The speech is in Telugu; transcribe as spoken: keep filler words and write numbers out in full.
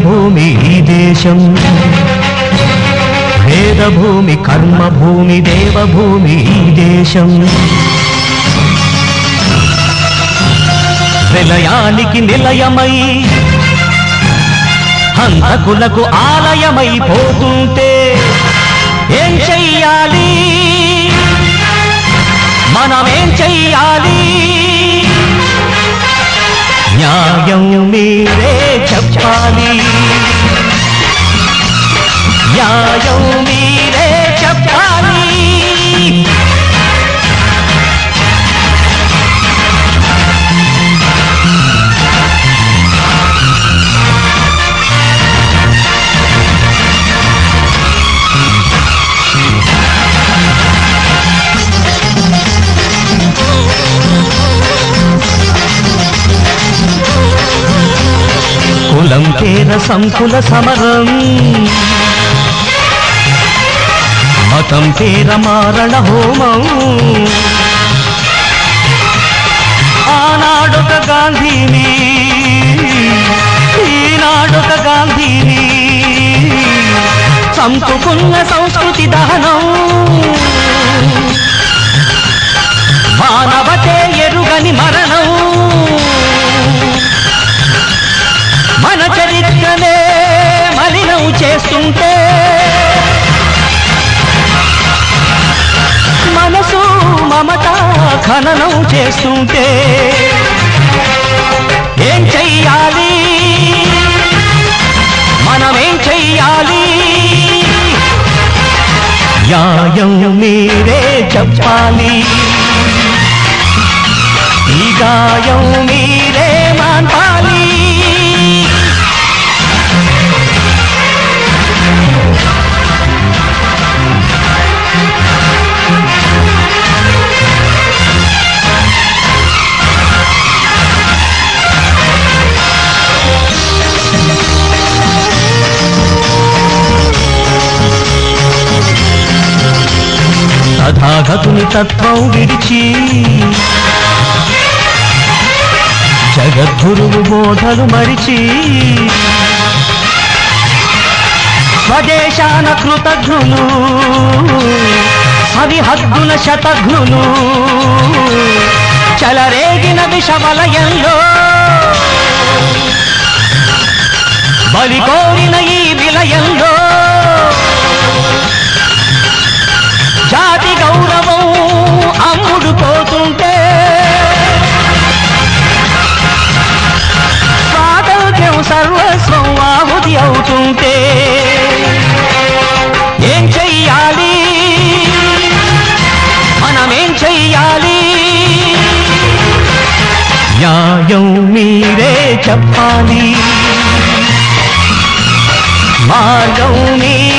భూమి ఈ దేశం వేద భూమి కర్మ భూమి దేవభూమి ఈ దేశం విలయానికి నిలయమై హంతకులకు ఆలయమై పోతుంటే ఏం చెయ్యాలి మనమేం చెయ్యాలి న్యాయం మీరే చెప్పాలి న్యాయం మీరే చెప్పాలి కులం పేర సంకుల సమరం మతం పేర మారణ హోమం ఆనాడొక గాంధీని ఈనాడొక గాంధీని చంపుకున్న సంస్కృతి దహనం మానవతే ఎరుగని మరణం మన చరిత్రనే మలినం చేస్తుంటే మనసు మమత ఖననం చేస్తుంటే ఏం చెయ్యాలి మనమేం చెయ్యాలి న్యాయం మీరే చెప్పాలి ఈ గాయం మీరే మాన్పాలి తథాగతుని తత్వం విడిచి జగద్గురువు బోధలు మరిచి స్వదేశాన కృతజ్ఞులు సరిహద్దుల శతఘ్నులు చలరేగిన విషవలయంలో బలికోరిన ఈ విలయంలో జాతి గౌరవం అమ్ముడు పోతుంటే స్వాతంత్ర్యం సర్వస్వం ఆహుతి అవుతుంటే ఏం చెయ్యాలి మనమేం చెయ్యాలి న్యాయం మీరే చెప్పాలి మార్గం మీ